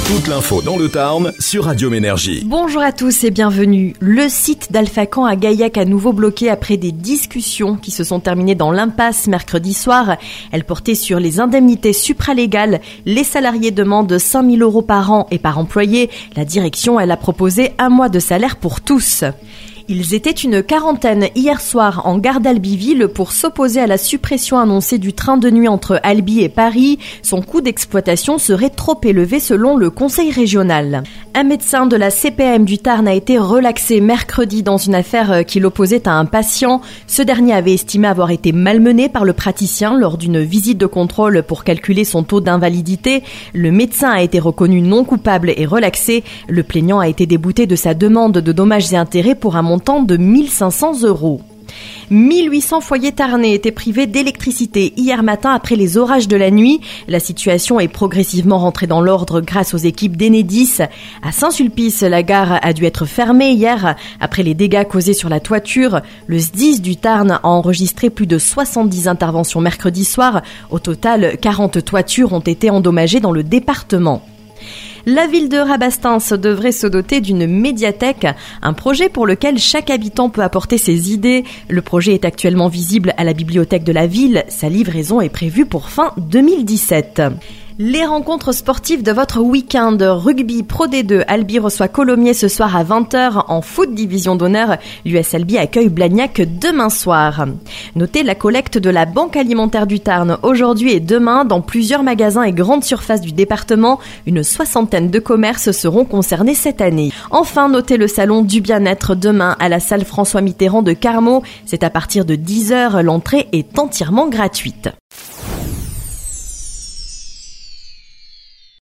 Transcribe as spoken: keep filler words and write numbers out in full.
Toute l'info dans le Tarn sur Radio Ménergie. Bonjour à tous et bienvenue. Le site d'Alphacan à Gaillac à nouveau bloqué après des discussions qui se sont terminées dans l'impasse mercredi soir. Elles portaient sur les indemnités supralégales. Les salariés demandent cinq mille euros par an et par employé. La direction, elle a proposé un mois de salaire pour tous. Ils étaient une quarantaine hier soir en gare d'Albiville pour s'opposer à la suppression annoncée du train de nuit entre Albi et Paris. Son coût d'exploitation serait trop élevé selon le conseil régional. Un médecin de la C P M du Tarn a été relaxé mercredi dans une affaire qui l'opposait à un patient. Ce dernier avait estimé avoir été malmené par le praticien lors d'une visite de contrôle pour calculer son taux d'invalidité. Le médecin a été reconnu non coupable et relaxé. Le plaignant a été débouté de sa demande de dommages et intérêts pour un montant de mille cinq cents euros. mille huit cents foyers tarnais étaient privés d'électricité hier matin après les orages de la nuit. La situation est progressivement rentrée dans l'ordre grâce aux équipes d'Enedis. À Saint-Sulpice, la gare a dû être fermée hier après les dégâts causés sur la toiture. Le S D I S du Tarn a enregistré plus de soixante-dix interventions mercredi soir. Au total, quarante toitures ont été endommagées dans le département. La ville de Rabastens devrait se doter d'une médiathèque, un projet pour lequel chaque habitant peut apporter ses idées. Le projet est actuellement visible à la bibliothèque de la ville. Sa livraison est prévue pour fin deux mille dix-sept. Les rencontres sportives de votre week-end. Rugby Pro D deux, Albi reçoit Colomiers ce soir à vingt heures. En foot division d'honneur, l'U S Albi accueille Blagnac demain soir. Notez la collecte de la Banque alimentaire du Tarn aujourd'hui et demain dans plusieurs magasins et grandes surfaces du département. Une soixantaine de commerces seront concernés cette année. Enfin, notez le salon du bien-être demain à la salle François Mitterrand de Carmaux. C'est à partir de dix heures. L'entrée est entièrement gratuite.